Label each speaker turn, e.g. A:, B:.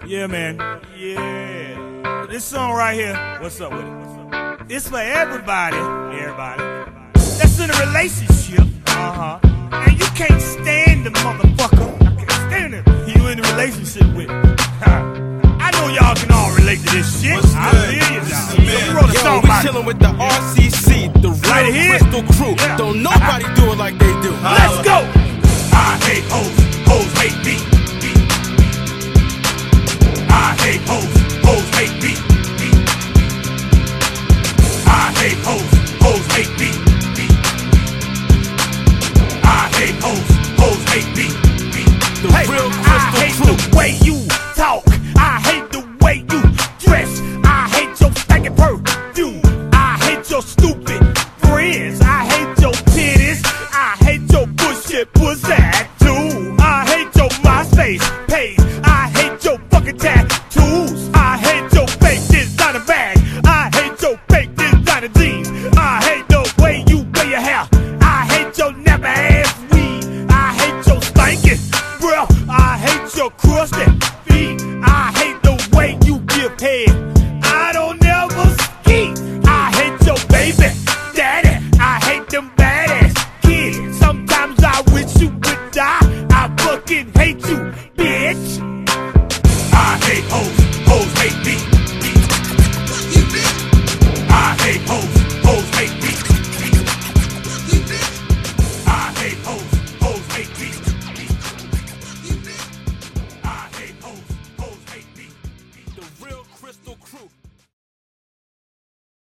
A: Yeah, man. Yeah. This song right here, what's up with it? It's for everybody. Everybody. That's in a relationship. And you can't stand the motherfucker. I can't stand it. You in a relationship with. I know y'all can all relate to this shit.
B: What's
A: I
B: good?
A: feel you, y'all. We wrote a song
C: we
A: about it.
C: chillin' with the RCC, the real
A: Right here.
C: Crystal crew.
A: Yeah.
C: Don't nobody do it like they do.
A: Let's go.
D: I hate hoes, hoes hate me. I hate hoes, hoes hate me. I hate hoes, hoes hate me. I hate hoes, hoes hate me.
C: The real
A: I hate
C: Crystal crew.
A: the way you talk.